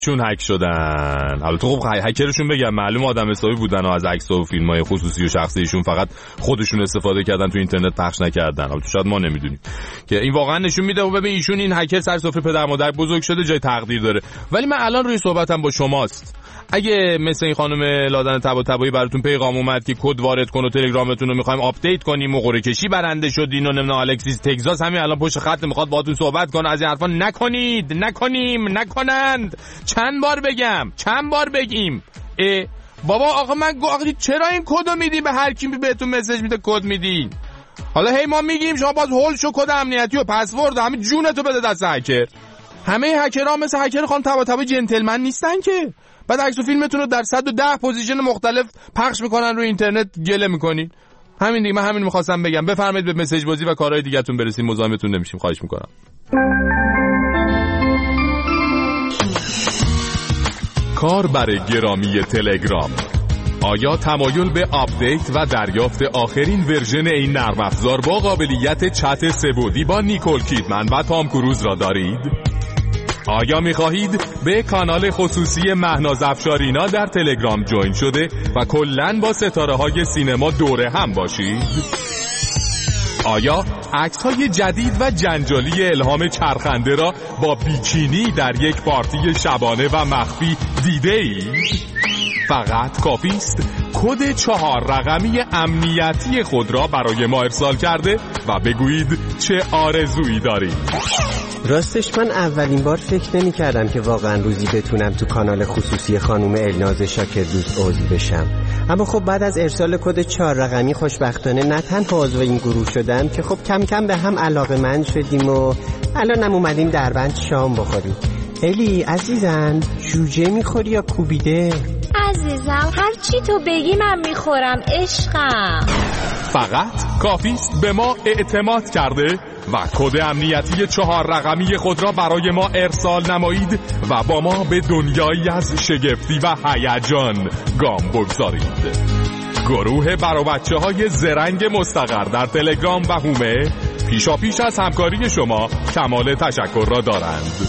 چون هک شدن. البته خب هکرشون بگم معلوم آدم حسابی بودن و از عکس‌ها و فیلم‌های خصوصی و شخصیشون فقط خودشون استفاده کردن، تو اینترنت پخش نکردن. البته شاید ما نمیدونیم که این واقعا نشون میده. و ببین ایشون این هکر سر سفره پدر مادر بزرگ شده، جای تقدیر داره. ولی من الان روی صحبتم با شماست. اگه مثل این خانم لادن طباطبایی براتون پیغام اومد که کد وارد کن و تلگرامتون رو می‌خوایم آپدیت کنیم و قرعه کشی برنده شدین و نمیدونم الکسیس تگزاس همین الان پشت خط میخواد باهاتون صحبت کنه، از این حرفا نکنید، نکنند. چند بار بگیم بابا آقا من چرا این کدو میدی به هر کی بهتون مسیج میده کد میدین؟ حالا هی ما میگیم شما باز هول شو کد امنیتی و پسورد همین جونتو بده دست هکر. همه هکرها مثل هکر خانم طباطبایی جنتلمن نیستن که. بعد عکس و فیلمتون رو در 110 پوزیشن مختلف پخش میکنن روی اینترنت، گله میکنین. همین دیگه، من همین میخواستم بگم. بفرمایید به مسیج بازی و کارهای دیگه‌تون برسیم، مزاحمتون نمیشیم، خواهش میکنم. کاربر گرامی تلگرام، آیا تمایل به آپدیت و دریافت آخرین ورژن این نرم افزار با قابلیت چت سه‌بعدی با نیکول کیدمن و تام کروز را دارید؟ آیا می‌خواهید به کانال خصوصی مهناز افشارینا در تلگرام جوین شده و کلاً با ستاره‌های سینما دوره هم باشید؟ آیا عکس‌های جدید و جنجالی الهام چرخنده را با بیکینی در یک پارتی شبانه و مخفی دیده‌اید؟ فقط کافی است کد 4 رقمی امنیتی خود را برای ما ارسال کرده و بگویید چه آرزویی دارید. راستش من اولین بار فکر نمی کردم که واقعا روزی بتونم تو کانال خصوصی خانم الناز شاکردوست عضو بشم، اما خب بعد از ارسال کد 4 رقمی خوشبختانه نه تنها عضو این گروه شدم که خب کم کم به هم علاقه‌مند شدیم و الانم اومدیم دربند شام بخوریم. الی عزیزم، جوجه میخوری یا کوبیده؟ عزیزم هر چی تو بگی من میخورم عشقم. فقط کافی است به ما اعتماد کرده و کد امنیتی 4 رقمی خود را برای ما ارسال نمایید و با ما به دنیایی از شگفتی و هیجان گام بگذارید. گروه برا بچه‌های زرنگ مستقر در تلگرام و هومه پیشاپیش از همکاری شما کمال تشکر را دارند.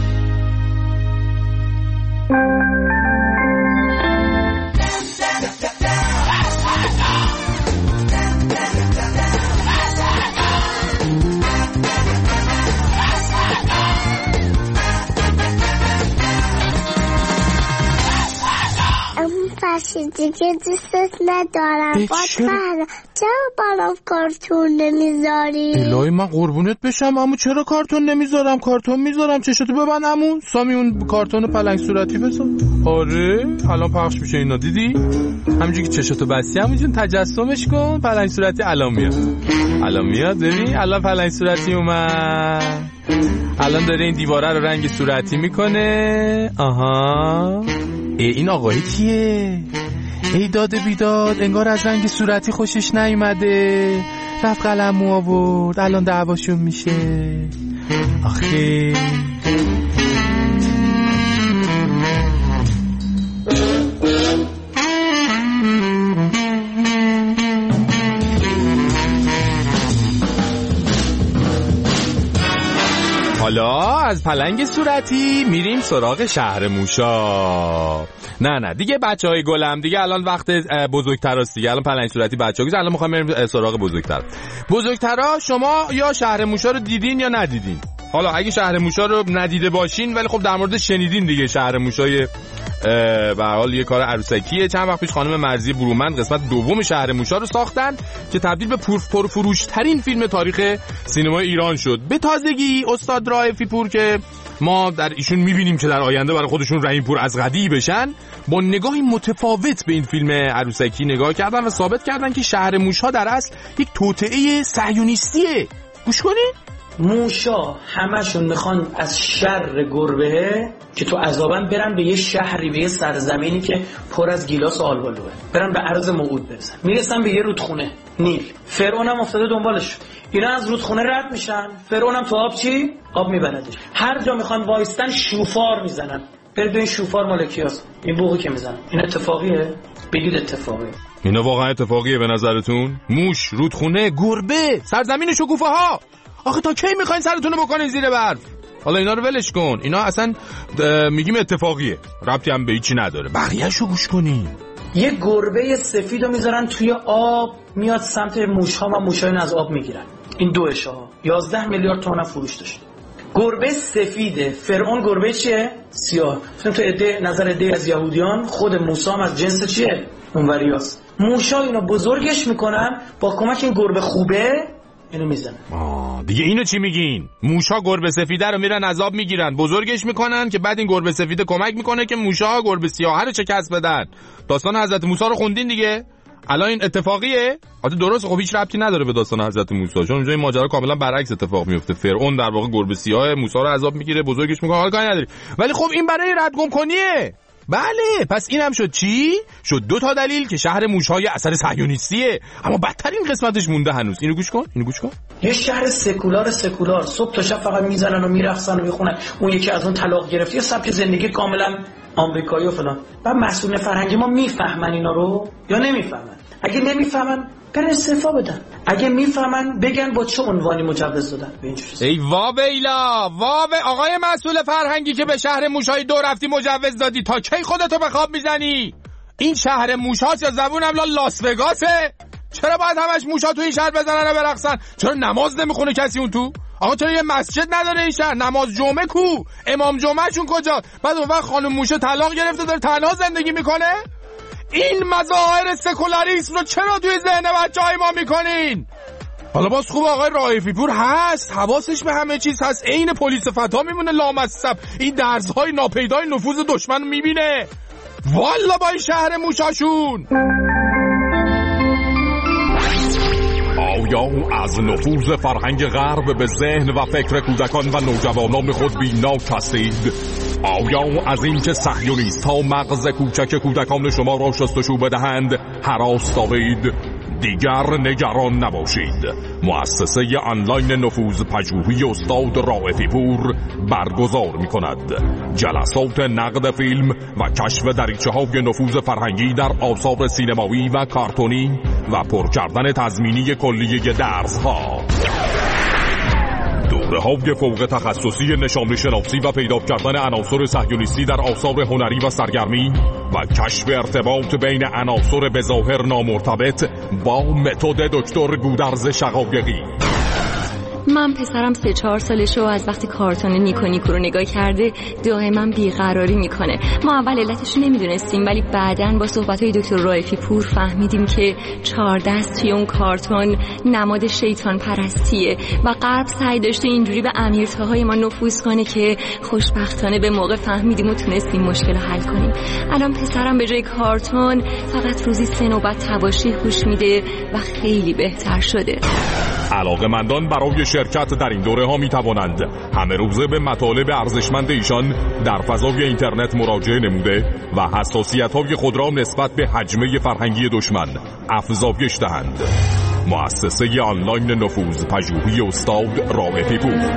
دیگه دوستت ندارم. چرا برام کارتون نمیذاری؟ الهی من قربونت بشم عمو، چرا کارتون نمیذارم؟ کارتون میذارم. چشتو ببند عمو. سامی اون کارتون پلنگ صورتی بذار. آره الان پخش میشه اینا، دیدی؟ همینجوری که چشتو بستی همونجون تجسمش کن، پلنگ صورتی الان میاد. ببین الان پلنگ صورتی اومد، الان داره این دیواره رو رنگ صورتی میکنه. آها این آقای کیه؟ ای داده بیداد، انگار از رنگ صورتی خوشش نیومده، رفت قلمو آورد، الان دعواشون میشه. آخه حالا از پلنگ صورتی میریم سراغ شهر موشا. نه دیگه بچهای گلم، دیگه الان وقت بزرگتراست دیگه. الان پلنگ صورتی بچه‌ها، الان میخوام بریم سراغ بزرگترا. شما یا شهر موشا رو دیدین یا ندیدین؟ حالا اگه شهر موشا رو ندیده باشین ولی خب در مورد شنیدین دیگه، شهر موشای به حال یه کار عروسکیه. چند وقت پیش خانم مرزی برومند قسمت دوم شهر موشا رو ساختن که تبدیل به پرفروش‌ترین فیلم تاریخ سینمای ایران شد. به تازگی استاد رائفی پور که ما در ایشون میبینیم که در آینده برای خودشون رحیم پور از غدی بشن، با نگاهی متفاوت به این فیلم عروسکی نگاه کردن و ثابت کردن که شهر موشا در اصل یک توطئه صهیونیستیه. گوش کنین. موشا همشون میخوان از شر گربه که تو عذابن برن به یه شهری، به یه سرزمینی که پر از گیلاس و آلبالوه، برن به عرض موعود برسن. میرسن به یه رودخونه نیل، فرعون هم افتاده دنبالش. اینا از رودخونه رد میشن، فرعون هم تو آب آب میبردش. هر جا میخوان وایستن شوفار میزنن. برید این شوفار مال کیاست؟ این بوقی که میزنن. این اتفاقیه؟ بگید اتفاقیه. اینا واقعا اتفاقیه به نظرتون؟ موش، رودخونه، گربه، سرزمین شکوفه ها. آخه تا کی میخواین سرتون رو بکنین زیر برف؟ حالا اینا رو ولش کن، اینا اصلا میگیم اتفاقیه، ربطی هم به هیچی نداره. بقیه‌شو گوش کنی. یه گربه سفیدو میذارن توی آب، میاد سمت موش‌ها و موش‌ها از آب میگیرن. این دوش‌ها 11 میلیارد تومان فروش داشت. گربه سفیده. فرعون گربه چیه؟ سیاه. تو نظر عده از یهودیان خود موسی هم از جنس چیه؟ اونوریاست. موشا اینو بزرگش میکنن، با کمک این گربه خوبه اینو میزنن. دیگه اینو چی میگین؟ موشا گربه سفیده رو میرن از آب میگیرن، بزرگش میکنن که بعد این گربه سفیده کمک میکنه که موشا گربه سیاه رو شکست بدن. داستان حضرت موسی رو خوندین دیگه؟ الان این اتفاقیه؟ البته درست، خب هیچ ربطی نداره به داستان حضرت موسی، چون اونجا این ماجرا کاملا برعکس اتفاق میفته. فرعون در واقع گربه سیاه موسی رو عذاب میگیره، بزرگش میکنه، حال کاری نداری. ولی خب این برای ردگم کنیه. بله، پس اینم شد چی؟ شد 2 تا دلیل که شهر موش‌های اثر صهیونیستیه. اما بدترین قسمتش مونده هنوز. اینو گوش کن. یه شهر سکولار صبح تا شب فقط میزنن و میرقصن و میخونن. اون یکی از اون طلاق گرفت، یه سبک زندگی کاملا آمریکایی و فلان. بعد مسئولین فرهنگی ما میفهمن اینا رو یا نمیفهمن؟ اگه نمیفهمن برن استعفا بدن، اگه میفهمن بگن با چه عنوانی مجوز دادن به این چیز. ای وابیلا، آقای مسئول فرهنگی که به شهر موشای 2 رفتی مجوز دادی، تا کی خودتو به خواب میزنی؟ این شهر موشاست یا زبونم لاس وگاسه؟ چرا باید همش موشا تو این شهر بزنن و برقصن؟ چرا نماز نمیخونه کسی اون تو؟ آقا چرا یه مسجد نداره این شهر؟ نماز جمعه کو؟ امام جمعهشون کجا؟ بعد اون وقت خانم موشه طلاق گرفته داره تنها زندگی میکنه؟ این مظاهر سکولاریسم رو چرا توی ذهن بچه‌های ما میکنین؟ حالا باز خوب آقای رائفی پور هست، حواسش به همه چیز هست، عین پلیس فتا میمونه لامصب، این درزهای ناپیدای نفوذ دشمن میبینه. والا با این شهر موشاشون. آیا از نفوذ فرهنگ غرب به ذهن و فکر کودکان و نوجوانان خود بی‌ناک هستید؟ آیا از این که صهیونیست‌ها مغز کوچک کودکان شما را شستشو بدهند هراس دارید؟ دیگر نگران نباشید. مؤسسه آنلاین نفوذ پژوهی استاد رائفی پور برگزار می‌کند جلسات نقد فیلم و کشف دریچه‌های نفوذ فرهنگی در آثار سینمایی و کارتونی و پر کردن تضمینی کلیه درس‌ها. دوره‌های فوق تخصصی نشان شناسی و پیدا کردن عناصر صهیونیستی در آثار هنری و سرگرمی و کشف ارتباط بین عناصر به ظاهر نامرتبط با متد دکتر گودرز شقایقی. من پسرم 3-4 سالشه و از وقتی کارتون نیکو رو نگاه کرده دائما بیقراری میکنه. ما اول علتش نمیدونستیم، ولی بعداً با صحبت‌های دکتر رائفی پور فهمیدیم که 4 دست توی اون کارتون نماد شیطان پرستیه و غرب سعی داشته اینجوری به امیرتاهای ما نفوذ کنه که خوشبختانه به موقع فهمیدیم و تونستیم مشکل رو حل کنیم. الان پسرم به جای کارتون فقط روزی 3 نوبت تباشیر گوش میده و خیلی بهتر شده. علاقه‌مندان برای شرکت در این دوره ها می توانند همه روزه به مطالب ارزشمند ایشان در فضای اینترنت مراجعه نموده و حساسیت های خود را نسبت به حجمه فرهنگی دشمن افزایش دهند. مؤسسه آنلاین نفوذ پژوهی استاد رائفی پور.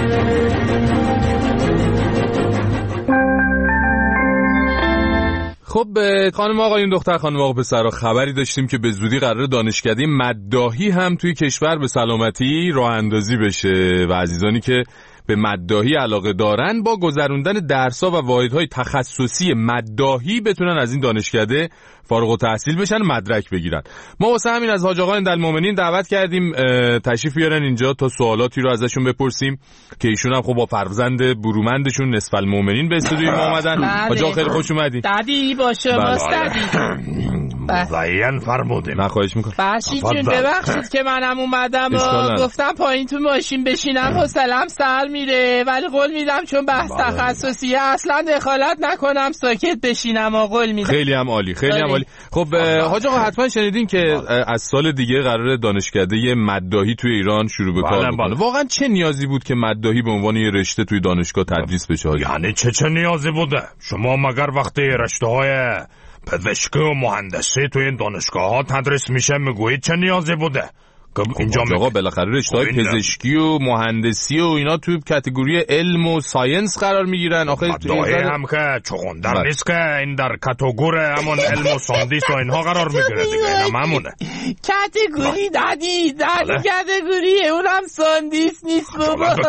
خب خانم آقایون دختر خانم آقا پسرها، خبری داشتیم که به زودی قرار دانشکده مداحی هم توی کشور به سلامتی راه اندازی بشه و عزیزانی که به مداحی علاقه دارن با گذروندن درس‌ها و واحدهای تخصصی مداحی بتونن از این دانشکده فارغ التحصیل بشن، مدرک بگیرن. ما واسه همین از حاج آقا اندالمؤمنین دعوت کردیم تشریف بیارن اینجا تا سوالاتی رو ازشون بپرسیم که ایشون هم خب با فرزند برومندشون نصف المؤمنین به استودیو ما اومدن. حاج آقا خیلی خوش اومدین. دادی باشه دادی. مزین فرمودیم. نه خواهش میکنم. بخشید جون ببخشید که منم اومدم و گفتم پایین تو ماشین بشینم حوصله‌ام سر میره، ولی قول میدم چون بحث تخصصیه اصلا دخالت نکنم، ساکت بشینم و قول میدم. خیلی هم عالی، خیلی هم عالی. خب حاج آقا حتما شنیدین که از سال دیگه قراره دانشکده مداحی توی ایران شروع به کار بکنه. واقعا چه نیازی بود که مداحی به عنوان یه رشته توی دانشگاه تدریس بشه؟ یعنی چه نیازی بوده؟ شما مگر وقتی رشته‌های پزشکی و مهندسی توی این دانشگاه‌ها تدریس میشه میگویید چه نیازی بوده؟ اینجا آقا بالاخره رشته‌های پزشکی و مهندسی و اینا توی کاتگوری علم و ساینس قرار میگیرن. آخه مداحی هم که چغندر نیست که این در کاتگوری همون علم و ساندیس و اینها قرار میگیره دیگه. اینم همونه کاتگوری دادی کاتگوری اونم ساندیس نیست بابا.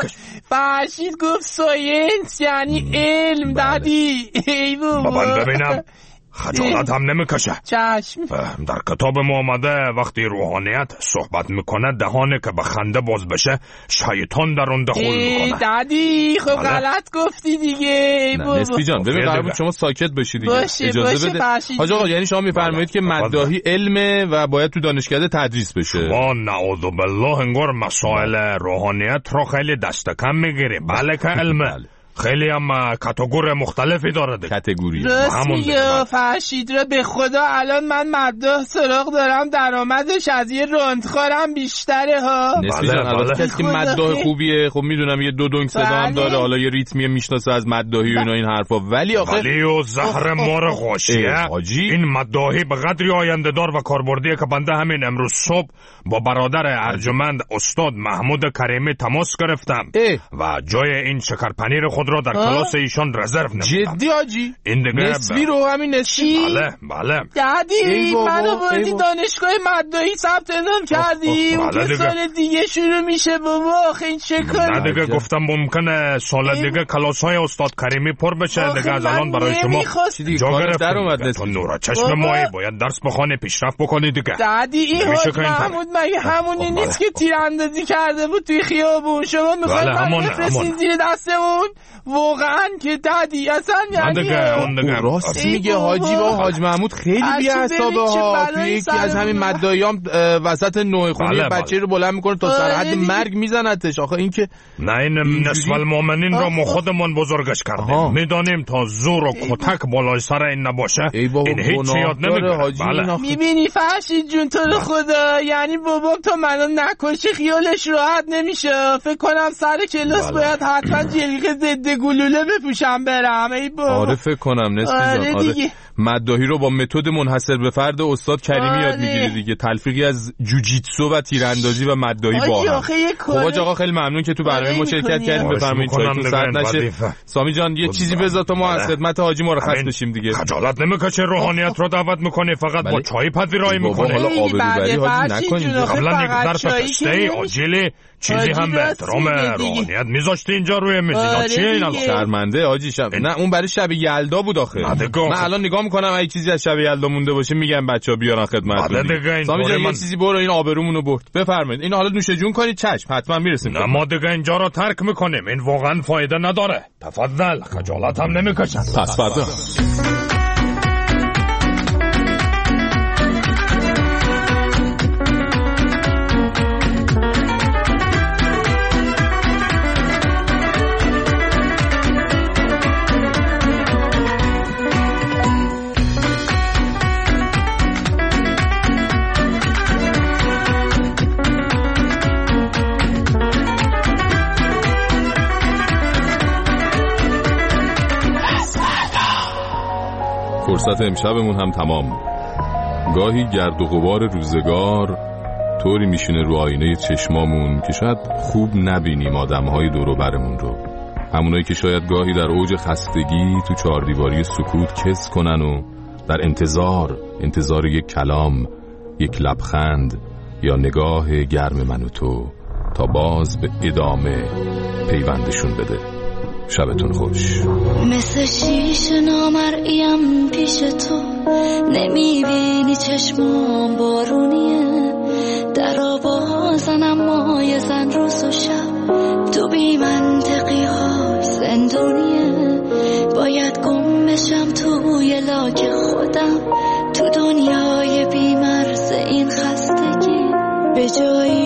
فرشید گفت ساینس یعنی علم دادی. ای بابا ببینم خجالت هم نمیکشه. چشم. در کتاب ما آمده وقتی روحانیت صحبت میکنه دهانه که به خنده باز بشه شیطان در اون دخول میکنه. دادی خب غلط گفتی دیگه. نسبی جان ببین قرار بود شما ساکت بشی دیگه. اجازه بده. حاج آقا یعنی شما میفرمایید که مداحی علمه و باید تو دانشکده تدریس بشه. ما نعوذ بالله انگار مسائل روحانیت رو خیلی دست کم میگیریم. بله که علمه خیلی هم کاتگوری مختلفی داره دیگه. کاتگوری راست میگه فرشید را به خدا الان من مداح سراغ دارم درآمدش از یه رندخوارم بیشتره ها. نسبی جان البته کسی که مداح خوبیه خب میدونم یه دو دنگ صدا هم داره حالا یه ریتمی میشناسه از مداحی و اینا این حرفا ولی آخه ولی و زهر مار غاشیه این مداحی به قدری آینده دار و کاربردیه که بنده همین امروز صبح با برادر ارجمند استاد محمود کریمی تماس گرفتم و جای این شکرپنیر خود را در کلاس ایشان رزرو نمودم. جدی آجی؟ این دیگه نسبی رو همین نسبی؟ بله دادی منو بردی دانشگاه مداحی ثبت نام کردی اون سال دیگه شروع میشه بابا. آخه این چه کاری؟ نه دیگه گفتم ممکنه سال دیگه کلاس های استاد کریمی پر بشه دیگه. از الان برای شما جا گرفتم تو نورا چشم مایی باید درس بخونه پیشرفت بکنی دیگه. دادی این حاج محمود مگه همونی نیست که تیراندازی کرده بود توی خیابون؟ شما میخواید من بفرستین زیر دستمون؟ واقعا که دادی اصلا یعنی راست میگه حاجی با حاج محمود خیلی بی‌حسابه ها. توی یکی از همین مداحیام وسط نوع خونه بچه رو بلند میکنه تا سر حد مرگ میزنتش. آخه این که نه این نصف المؤمنین را ما خودمون بزرگش کردیم. میدانیم تا زور و کتک بالای سر این نباشه این هیچ یاد نمیگیره. میبینی فرشید جون تو رو خدا یعنی بابام تا منو نکشه خیالش راحت نمیشه. فکر کنم سر کلاس باید حتما جلیقه ضد گلوله بپوشم برم. ای بابا آره فکر کنم نسبی جان. آره مداحی رو با متد منحصر به فرد استاد کریمی یاد میگیری دیگه. تلفیقی از جوجیتسو و تیراندازی و مداحی با هم. خب آقا خیلی ممنون که تو برنامه ما شرکت کردیم. بفرمایید چایتون سرد نشه. سامی جان یه چیزی بذار تا ما از خدمت حاجی مرخص بشیم دیگه. خجالت نمیکشه روحانیت رو دعوت میکنی فقط با چای پذیرایی میکنی. حالا آبروبری حاجی نکنید. قبلا یک ظرف پسته آجیلی چیزی هم به احترام روحانیت میذاشتی اینجا روی میز. اینا چیه اینا؟ شرمنده حاجی شب. نه اون برای شب یلدا بود آخه. من الان نگاه میکنم اگه چیزی از شب یلدا مونده باشه میگم بچه‌ها بیارن خدمتتون. سامی جان یه چیزی برو این آبرومونو برد. بفرمایید اینو حالا نوش جون کنید. چشم حتما میرسیم. نه ما دیگه اینجا رو ترک میکنیم. این واقعا فایده نداره. تفضل خجالت هم نمیکشن. پس فردا فرصت امشبمون هم تمام. گاهی گرد و غبار روزگار طوری میشینه رو آینه چشمامون که شاید خوب نبینیم آدمهای دور و برمون رو. همونایی که شاید گاهی در اوج خستگی تو چهاردیواری سکوت کس کنن و در انتظار یک کلام، یک لبخند یا نگاه گرم من و تو تا باز به ادامه پیوندشون بده. شبتون خوش. مثل شیشه نامرئیم پیش تو نمیبینی چشمام بارونیه در آوازن اما یه زن روز و شب تو بی منطقی های زندونیه باید گم بشم توی لاک خودم تو دنیای بی مرز این خستگی به جایی